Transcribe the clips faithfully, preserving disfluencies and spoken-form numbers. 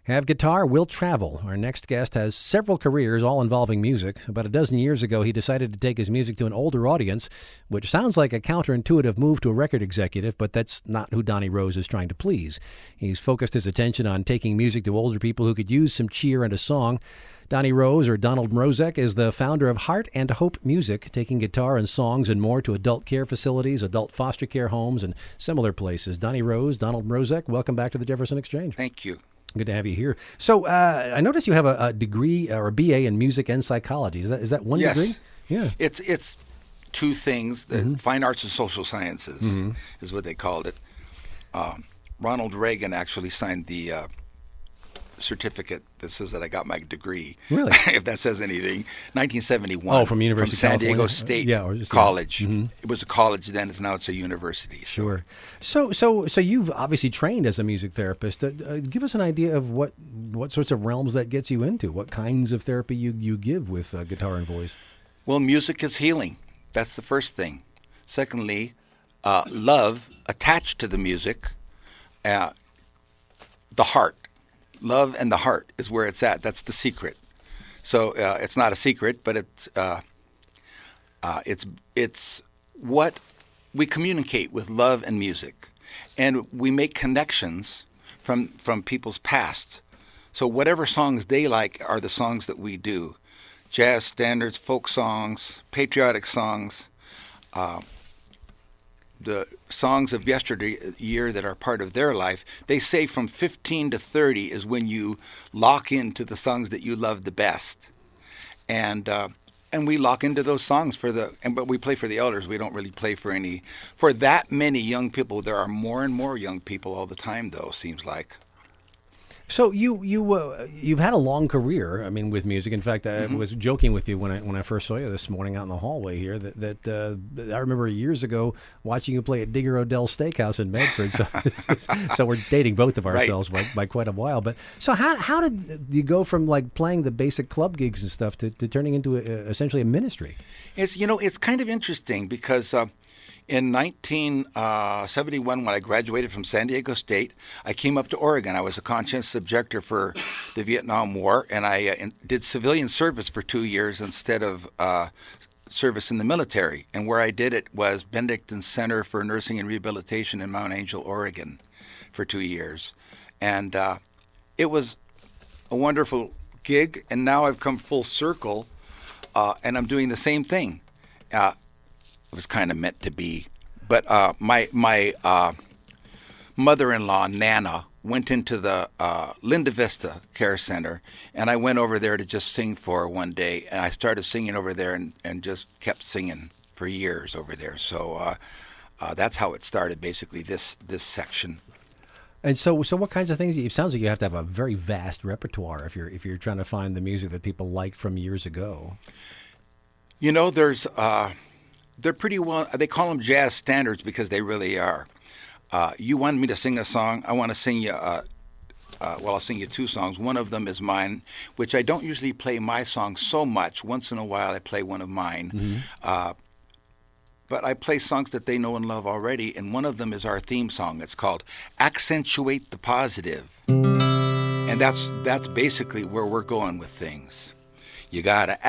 Have guitar, will travel. Our next guest has several careers, all involving music. About a dozen years ago, he decided to take his music to an older audience, which sounds like a counterintuitive move to a record executive, but that's not who Donnie Rose is trying to please. He's focused his attention on taking music to older people who could use some cheer and a song. Donnie Rose, or Donald Mrozek, is the founder of Heart and Hope Music, taking guitar and songs and more to adult care facilities, adult foster care homes, and similar places. Donnie Rose, Donald Mrozek, welcome back to the Jefferson Exchange. Thank you. Good to have you here. So uh, I noticed you have a, a degree or a B A in music and psychology. Is that is that one yes. degree? Yeah. It's it's two things. The Mm-hmm. Fine arts and social sciences Mm-hmm. is what they called it. Um, Ronald Reagan actually signed the uh, certificate that says that I got my degree. Really? If that says anything. nineteen seventy-one. Oh, from University from of San Diego California? State Yeah, or just- College. yeah. Mm-hmm. It was a college then. It's now it's a university. So. Sure. So so so you've obviously trained as a music therapist. Uh, uh, give us an idea of what what sorts of realms that gets you into. What kinds of therapy you you give with uh, guitar and voice. Well, music is healing. That's the first thing. Secondly, uh, love attached to the music, uh, the heart. Love and the heart is where it's at. That's the secret. So uh, it's not a secret, but it's uh, uh, it's it's what we communicate with love and music, and we make connections from from people's past. So whatever songs they like are the songs that we do. Jazz standards, folk songs, patriotic songs, uh, the songs of yesteryear that are part of their life. They say from fifteen to thirty is when you lock into the songs that you love the best. And uh, and we lock into those songs for the, and but we play for the elders. We don't really play for any, for that many young people. There are more and more young people all the time, though, seems like. So you you uh, you've had a long career. I mean, with music. In fact, I Mm-hmm. was joking with you when I when I first saw you this morning out in the hallway here that that uh, I remember years ago watching you play at Digger O'Dell Steakhouse in Medford. So, so we're dating both of ourselves Right. by, by quite a while. But so how how did you go from like playing the basic club gigs and stuff to, to turning into a, essentially a ministry? It's you know it's kind of interesting because. Uh, In nineteen seventy-one, when I graduated from San Diego State, I came up to Oregon. I was a conscientious objector for the Vietnam War, and I uh, in, did civilian service for two years instead of uh, service in the military. And where I did it was Benedictine Center for Nursing and Rehabilitation in Mount Angel, Oregon, for two years. And uh, it was a wonderful gig, and now I've come full circle, uh, and I'm doing the same thing. Uh, It was kind of meant to be. But uh, my my uh, mother-in-law, Nana, went into the uh, Linda Vista Care Center, and I went over there to just sing for her one day. And I started singing over there and, and just kept singing for years over there. So uh, uh, that's how it started, basically, this this section. And so, so what kinds of things? It sounds like you have to have a very vast repertoire if you're if you're trying to find the music that people like from years ago. You know, there's... Uh, They're pretty well, they call them jazz standards because they really are. Uh, you wanted me to sing a song. I want to sing you, uh, uh, well, I'll sing you two songs. One of them is mine, which I don't usually play my songs so much. Once in a while I play one of mine. Mm-hmm. Uh, but I play songs that they know and love already, and one of them is our theme song. It's called Accentuate the Positive. And that's that's basically where we're going with things. You got to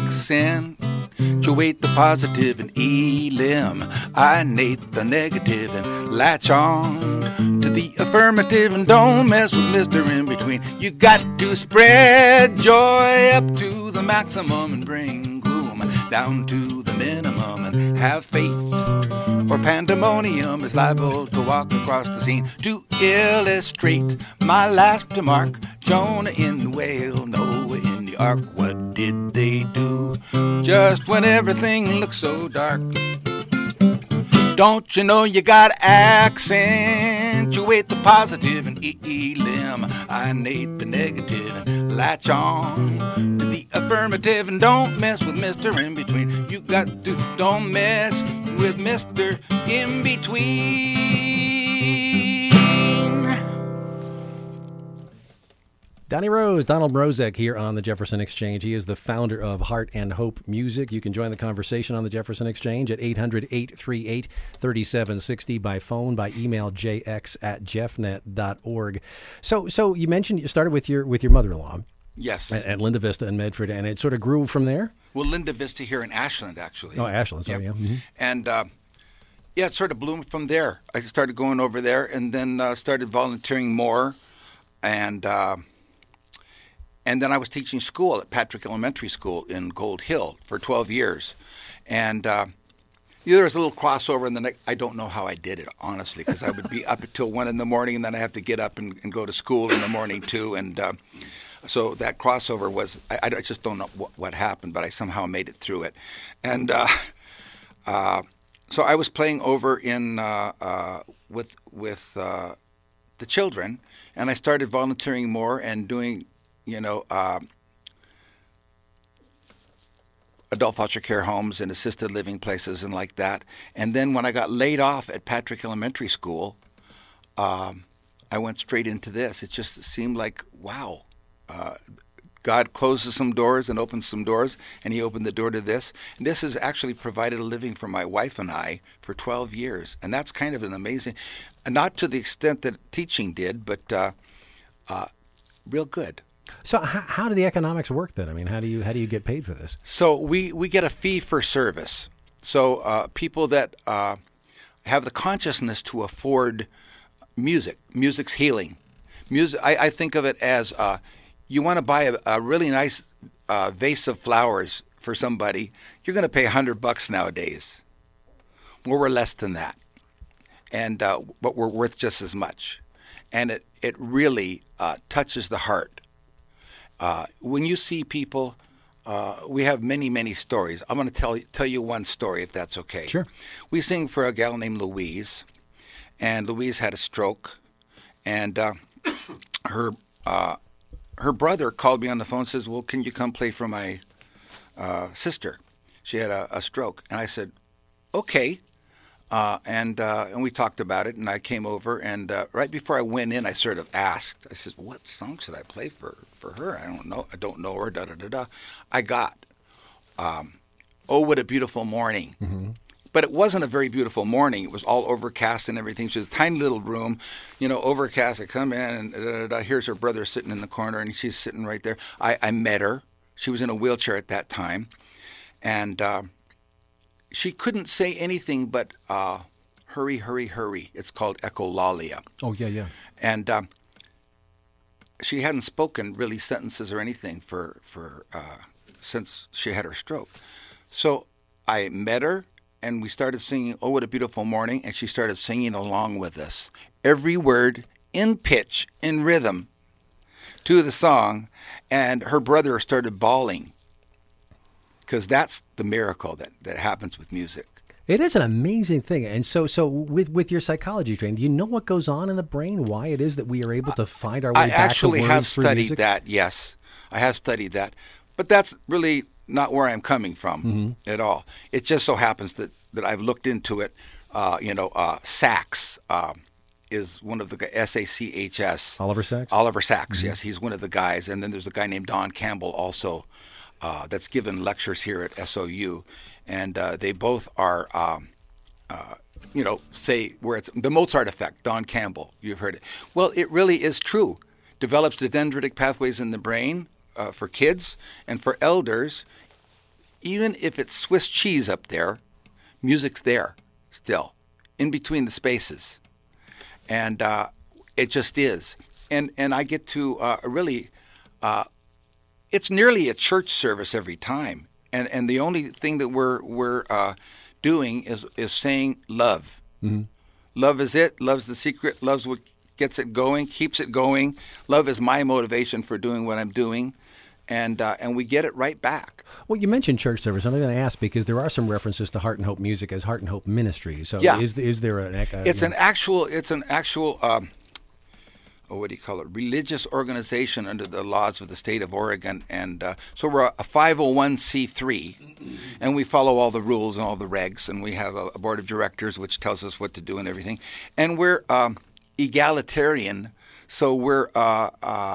accentuate the positive and eliminate the negative and latch on to the affirmative and don't mess with Mister In-Between. You got to spread joy up to the maximum and bring gloom down to the minimum and have faith, or pandemonium is liable to walk across the scene. To illustrate my last remark, Jonah in the whale, Noah in the ark, what did they do just when everything looks so dark? Don't you know you gotta accentuate the positive and eliminate the negative and latch on to the affirmative and don't mess with Mister In-Between. You got to don't mess with Mister In-Between. Donnie Rose, Donald Mrozek here on the Jefferson Exchange. He is the founder of Heart and Hope Music. You can join the conversation on the Jefferson Exchange at eight hundred, eight three eight, three seven six zero by phone, by email, j x at jeffnet dot org. So so you mentioned you started with your with your mother-in-law. Yes. At, at Linda Vista in Medford, and it sort of grew from there? Well, Linda Vista here in Ashland, actually. Oh, Ashland, sorry, Yep. yeah. Mm-hmm. And, uh, yeah, it sort of bloomed from there. I started going over there and then uh, started volunteering more. And... Uh, And then I was teaching school at Patrick Elementary School in Gold Hill for twelve years. And uh, there was a little crossover, and then I, I don't know how I did it, honestly, because I would be up until one in the morning, and then I have to get up and, and go to school in the morning, too. And uh, so that crossover was, I, I just don't know what, what happened, but I somehow made it through it. And uh, uh, so I was playing over in uh, uh, with, with uh, the children, and I started volunteering more and doing you know, uh, adult foster care homes and assisted living places and like that. And then when I got laid off at Patrick Elementary School, um, I went straight into this. It just seemed like, wow, uh, God closes some doors and opens some doors, and he opened the door to this. And this has actually provided a living for my wife and I for twelve years. And that's kind of an amazing, not to the extent that teaching did, but uh, uh, real good. So how, how do the economics work then? I mean, how do you how do you get paid for this? So we, we get a fee for service. So uh, people that uh, have the consciousness to afford music, music's healing. Music. I, I think of it as uh, you want to buy a, a really nice uh, vase of flowers for somebody. You're going to pay a hundred bucks nowadays. Well, we're less than that, and uh, but we're worth just as much, and it it really uh, touches the heart. Uh, when you see people, uh, we have many, many stories. I'm going to tell tell you one story, if that's okay. Sure. We sing for a gal named Louise, and Louise had a stroke, and uh, her uh, her brother called me on the phone and says, well, can you come play for my uh, sister? She had a, a stroke. And I said, okay. Uh, and uh, and we talked about it, and I came over, and uh, right before I went in, I sort of asked. I said, "What song should I play for, for her? I don't know. I don't know her." Da da da da. I got, um, "Oh, What a Beautiful Morning," mm-hmm. But it wasn't a very beautiful morning. It was all overcast and everything. She was a tiny little room, you know, overcast. I come in, and da, da, da. Here's her brother sitting in the corner, and she's sitting right there. I, I met her. She was in a wheelchair at that time, and. Uh, She couldn't say anything but uh, hurry, hurry, hurry. It's called echolalia. Oh, yeah, yeah. And um, she hadn't spoken really sentences or anything for, for uh, since she had her stroke. So I met her, and we started singing Oh, What a Beautiful Morning, and she started singing along with us. Every word in pitch, in rhythm to the song, and her brother started bawling. Because that's the miracle that, that happens with music. It is an amazing thing. And so so with, with your psychology training, do you know what goes on in the brain, why it is that we are able to find our way I back to words actually have through studied music? that, yes. I have studied that. But that's really not where I'm coming from mm-hmm. at all. It just so happens that, that I've looked into it. Uh, you know, uh, Sachs uh, is one of the guys, S A C H S. Oliver Sacks? Oliver Sacks, mm-hmm. yes. He's one of the guys. And then there's a guy named Don Campbell also. Uh, that's given lectures here at S O U, and uh, they both are, um, uh, you know, say where it's the Mozart effect. Don Campbell, you've heard it. Well, it really is true. Develops the dendritic pathways in the brain uh, for kids and for elders. Even if it's Swiss cheese up there, music's there still, in between the spaces, and uh, it just is. And and I get to uh, really. Uh, It's nearly a church service every time, and and the only thing that we're we're uh, doing is is saying love. Mm-hmm. Love is it. Love's the secret. Love's what gets it going, keeps it going. Love is my motivation for doing what I'm doing, and uh, and we get it right back. Well, you mentioned church service. I'm going to ask because there are some references to Heart and Hope Music as Heart and Hope Ministry. So yeah. is is there an? Uh, it's an actual. It's an actual. Um, Oh, what do you call it? Religious organization under the laws of the state of Oregon, and uh, so we're a five oh one c three, and we follow all the rules and all the regs, and we have a, a board of directors which tells us what to do and everything, and we're um, egalitarian, so we're uh, uh,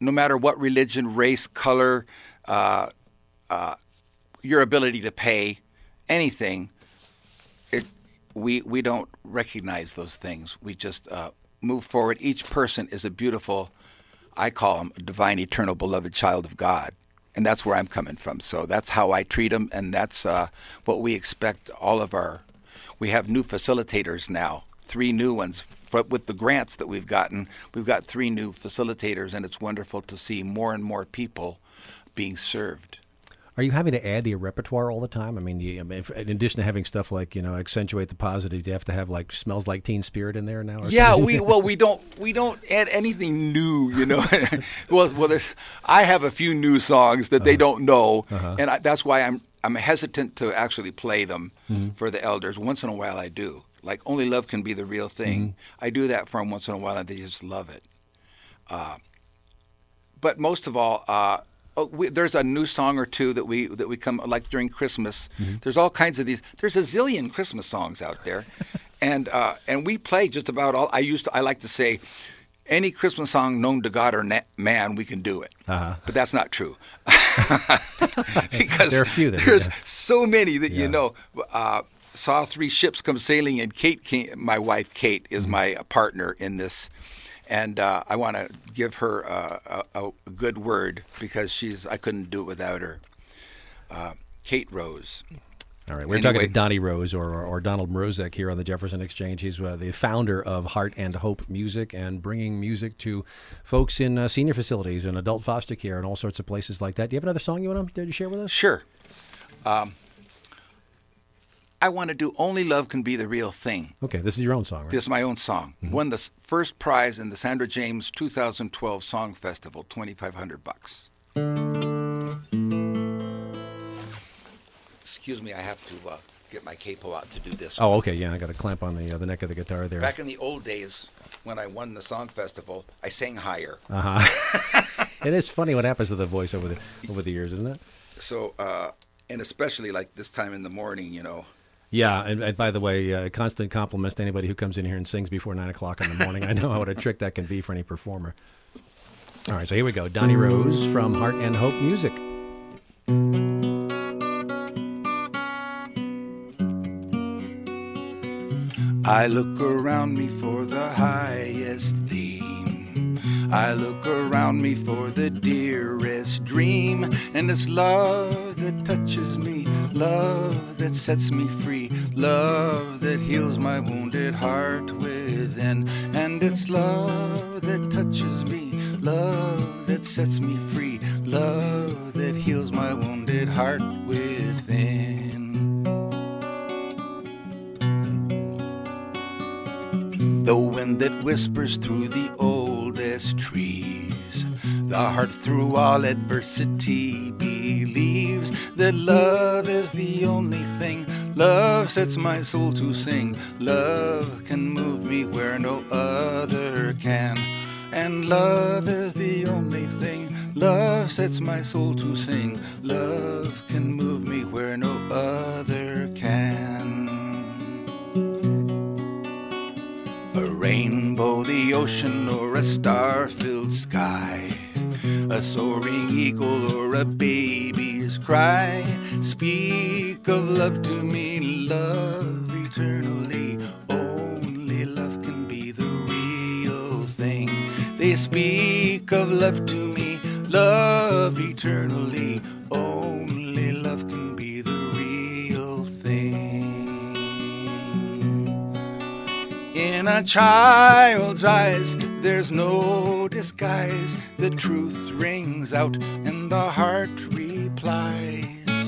no matter what religion, race, color, uh, uh, your ability to pay, anything, it, we we don't recognize those things. We just uh, move forward. Each person is a beautiful, I call them a divine, eternal, beloved child of God. And that's where I'm coming from. So that's how I treat them, and that's uh, what we expect all of our. We have new facilitators now, three new ones. For, with the grants that we've gotten, we've got three new facilitators, and it's wonderful to see more and more people being served. Are you having to add to your repertoire all the time? I mean, you, I mean, in addition to having stuff like, you know, accentuate the positive, do you have to have like Smells Like Teen Spirit in there now? Or yeah, something? we well we don't we don't add anything new, you know. well, well, there's I have a few new songs that uh-huh. they don't know, uh-huh. and I, that's why I'm I'm hesitant to actually play them mm-hmm. for the elders. Once in a while, I do. Like Only Love Can Be the Real Thing. Mm-hmm. I do that for them once in a while, and they just love it. Uh, but most of all. Uh, Oh, we, there's a new song or two that we that we come like during Christmas. Mm-hmm. There's all kinds of these. There's a zillion Christmas songs out there, and uh, and we play just about all. I used to. I like to say, any Christmas song known to God or na- man, we can do it. Uh-huh. But that's not true, because there are a few. That there's yeah. so many that yeah. you know. Uh, saw three ships come sailing, and Kate, came, my wife Kate, is mm-hmm. my partner in this. And uh, I want to give her uh, a, a good word because she's. I couldn't do it without her. Uh, Kate Rose. All right, we're anyway. talking to Donnie Rose or, or, or Donald Mrozek here on the Jefferson Exchange. He's uh, the founder of Heart and Hope Music and bringing music to folks in uh, senior facilities and adult foster care and all sorts of places like that. Do you have another song you want to share with us? Sure. Um, I want to do Only Love Can Be the Real Thing. Okay, this is your own song, right? This is my own song. Mm-hmm. Won the first prize in the Sandra James two thousand twelve Song Festival, twenty-five hundred bucks. Excuse me, I have to uh, get my capo out to do this. Oh, okay, yeah, I got a clamp on the uh, the neck of the guitar there. Back in the old days, when I won the Song Festival, I sang higher. Uh-huh. It is funny what happens to the voice over the over the years, isn't it? So, uh, and especially like this time in the morning, you know. Yeah, and, and by the way, uh, constant compliments to anybody who comes in here and sings before nine o'clock in the morning. I know what a trick that can be for any performer. All right, so here we go. Donnie Rose from Heart and Hope Music. I look around me for the highest theme. I look around me for the dearest dream. And it's love that touches me, love that sets me free, love that heals my wounded heart within. And it's love that touches me, love that sets me free, love that heals my wounded heart within. The wind that whispers through the oldest trees, the heart through all adversity believes that love is the only thing. Love sets my soul to sing. Love can move me where no other can. And love is the only thing. Love sets my soul to sing. Love can move me where no other can. A rainbow, the ocean, or a star-filled sky, a soaring eagle or a baby's cry, speak of love to me, love eternally. Only love can be the real thing. They speak of love to me, love eternally. Only love can be the real thing. In a child's eyes, there's no disguise. The truth rings out and the heart replies.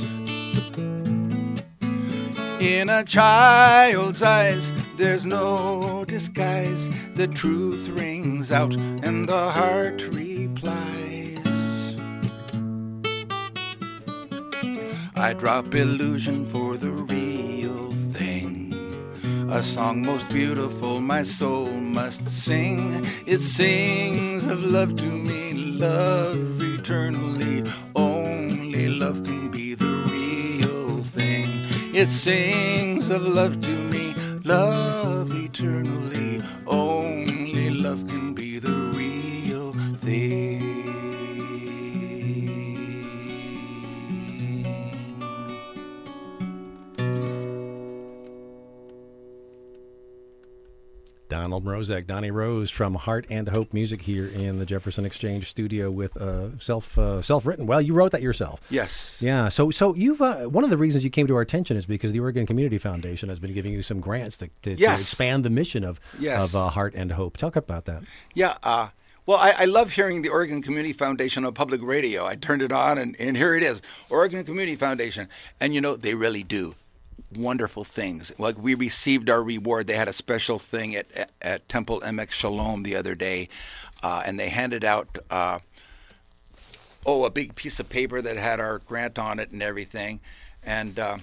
In a child's eyes, there's no disguise. The truth rings out and the heart replies. I drop illusion for the real thing. A song most beautiful my soul must sing. It sings of love to me, love eternally. Only love can be the real thing. It sings of love to me, love eternally. Only love can be the real thing. Donald Mrozek. Donnie Rose from Heart and Hope Music here in the Jefferson Exchange studio with uh, self uh, self written. Well, you wrote that yourself. Yes. Yeah. So so you've uh, one of the reasons you came to our attention is because the Oregon Community Foundation has been giving you some grants to, to, yes. to expand the mission of yes. of uh, Heart and Hope. Talk about that. Yeah. Uh, well, I, I love hearing the Oregon Community Foundation on public radio. I turned it on, and, and here it is, Oregon Community Foundation, and you know they really do wonderful things. Like we received our reward. They had a special thing at at, at Temple M X Shalom the other day, uh, and they handed out uh, oh a big piece of paper that had our grant on it and everything, and uh,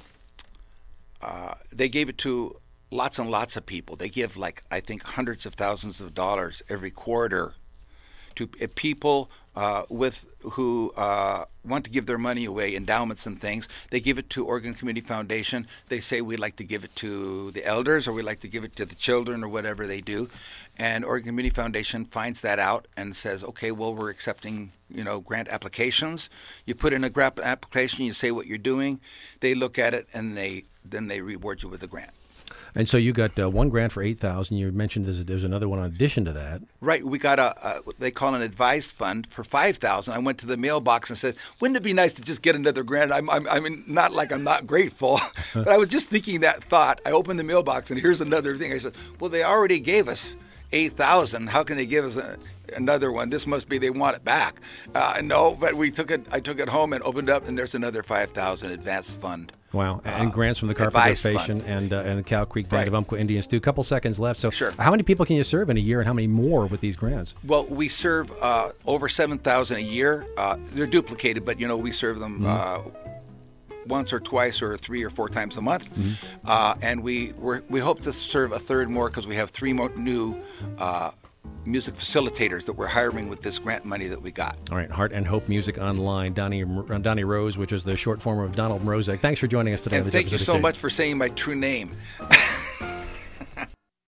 uh, they gave it to lots and lots of people. They give like I think hundreds of thousands of dollars every quarter to people uh, with who uh, want to give their money away, endowments and things. They give it to Oregon Community Foundation. They say we'd like to give it to the elders, or we'd like to give it to the children, or whatever they do. And Oregon Community Foundation finds that out and says, okay, well, we're accepting, you know, grant applications. You put in a grant application, you say what you're doing. They look at it, and they then they reward you with a grant. And so you got uh, one grant for eight thousand. You mentioned there's, there's another one in addition to that. Right. We got a, a they call an advised fund for five thousand. I went to the mailbox and said, "Wouldn't it be nice to just get another grant?" I'm, I'm, I mean, not like I'm not grateful, but I was just thinking that thought. I opened the mailbox and here's another thing. I said, "Well, they already gave us eight thousand. How can they give us a, another one? This must be they want it back." Uh, no, but we took it. I took it home and opened it up, and there's another five thousand advanced fund. Wow, and uh, grants from the Carpenter Station and uh, and the Cow Creek Band right. of Umpqua Indians too. A couple seconds left. So, sure. How many people can you serve in a year, and how many more with these grants? Well, we serve uh, over seven thousand a year. Uh, they're duplicated, but you know we serve them mm-hmm. uh, once or twice or three or four times a month, mm-hmm. uh, and we we're, we hope to serve a third more because we have three more new Uh, music facilitators that we're hiring with this grant money that we got. All right, Heart and Hope Music Online, Donnie uh, Donnie Rose, which is the short form of Donald Mrozek. Thanks for joining us today. And thank you so much for saying my true name.